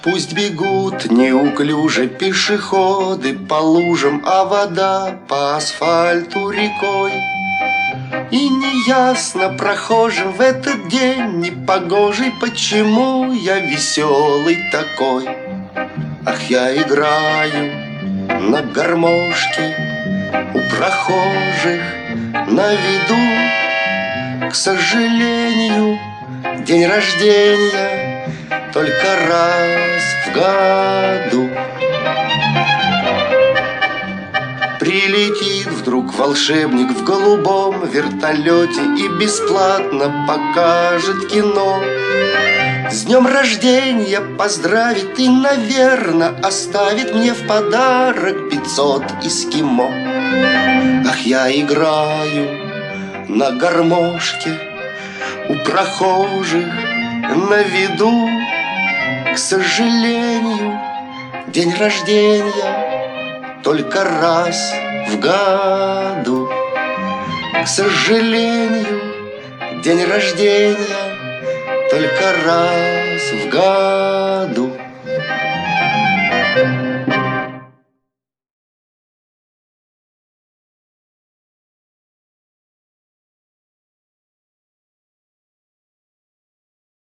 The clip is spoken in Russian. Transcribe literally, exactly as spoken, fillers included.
Пусть бегут неуклюже пешеходы по лужам, а вода по асфальту рекой. И неясно прохожим в этот день непогожий, почему я веселый такой. Ах, я играю на гармошке у прохожих на виду. К сожалению, день рождения только раз в году. Прилетит вдруг волшебник в голубом вертолете и бесплатно покажет кино. С днем рождения поздравит и, наверно, оставит мне в подарок пятьсот эскимо. Ах, я играю на гармошке у прохожих на виду. К сожалению, день рождения только раз в году. К сожалению, день рождения только раз в году.